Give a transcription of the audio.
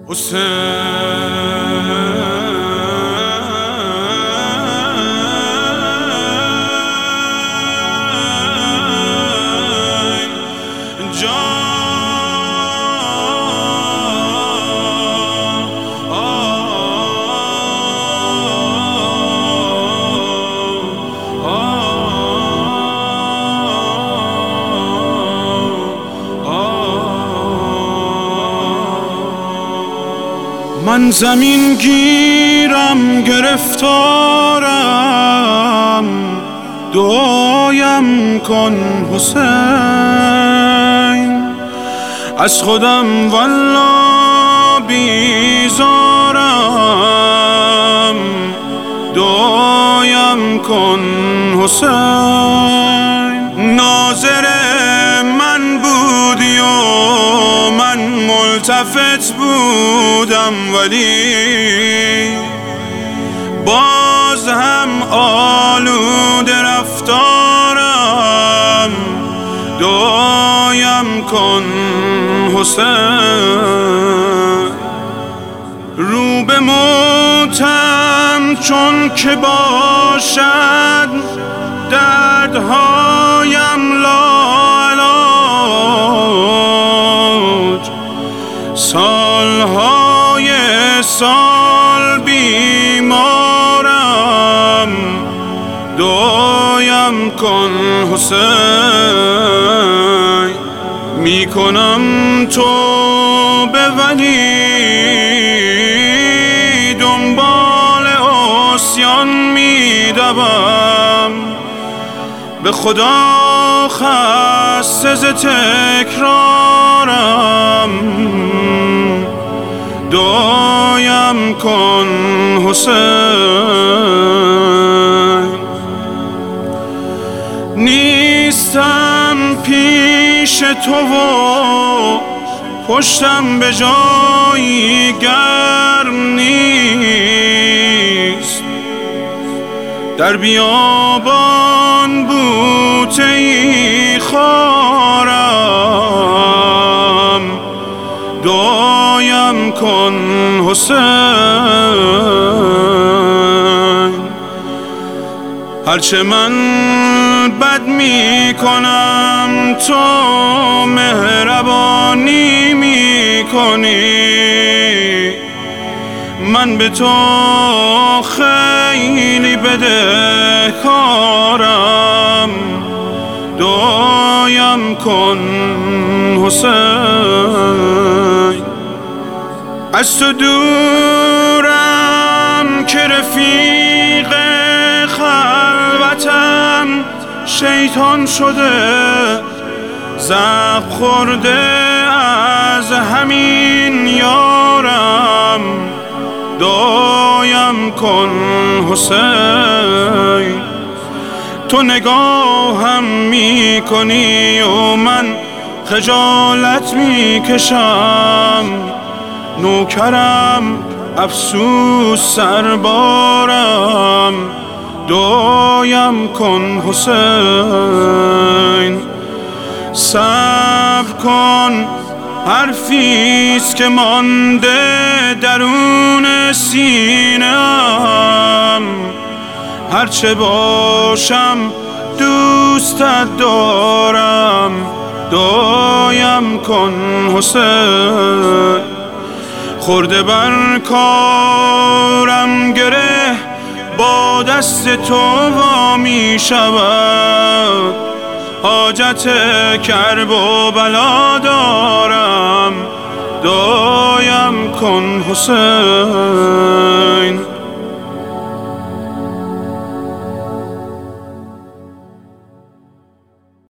من زمین گیرم گرفتارم، دعایم کن حسین. از خودم والله بیزارم، دعایم کن حسین. ناظر من بودی و من ملتفت بودم، ولی باز هم آلوده رفتارم، دعایم کن حسین. رو به موتم چون که باشد، دردهایم لاعلاج، سالهای سال بیمارم، دعایم کن حسین. میکنم توبه ولی دنبال عصیان میدوم، به خدا خسته ز تکرارم، دعایم کن حسین. نیستم پیش تو و پشتم به جایی گرم نیست، در بیابان بوته‌ای خارم، دعایم کن حسین. هرچه من بد می کنم تو مهربانی می کنی، من به تو خیلی بدهکارم، دعایم کن حسین. از تو دورم که رفیق خلوتم شیطان شده، زخم خورده از همین یارم، دعایم کن حسین. تو نگاهم می کنی و من خجالت می کشم، نوکرم افسوس سربارم، دعایم کن حسین. صبر کن، حرفیست که مانده درون سینه‌ام، هرچه باشم دوستت دارم، دعایم کن حسین. خورده بر کارم گره با دست تو وا می شود، حاجت کرب و بلا دارم، دعایم کن حسین.